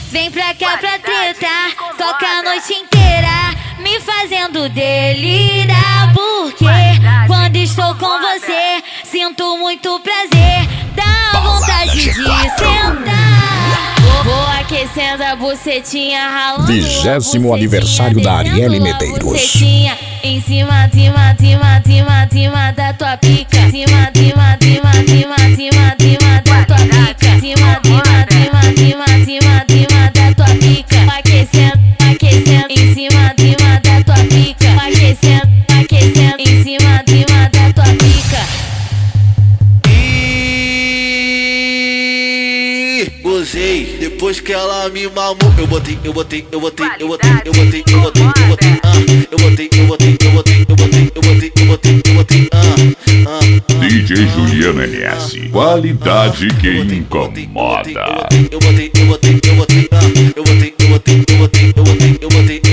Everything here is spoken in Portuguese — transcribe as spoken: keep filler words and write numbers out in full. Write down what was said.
Vem pra cá pra treta, toca a noite inteira, me fazendo delirar. Porque quando estou com você, sinto muito prazer, dá vontade de sentar. Vou aquecendo a bucetinha, ralando Vigésimo aniversário da Arielle Medeiros. Em cima, cima, cima, cima, cima da tua pica. Cima, cima, cima, cima, cima, cima da tua pica. Cima, cima, cima, cima, cima, cima da tua pica. Aquecendo, aquecendo, em cima, cima da tua pica. Aquecendo, aquecendo, em cima, cima da tua pica. Gozei, depois que ela me mamou, eu botei, eu botei, eu botei, eu botei, eu botei, eu botei, eu botei, ah, eu botei, eu botei, eu botei, eu botei, eu botei, eu botei, eu botei, ah, ah. D J Juliano N S, qualidade que incomoda. Eu botei, eu botei, eu botei, eu botei, ah, eu botei, eu botei, eu botei, eu botei, eu botei.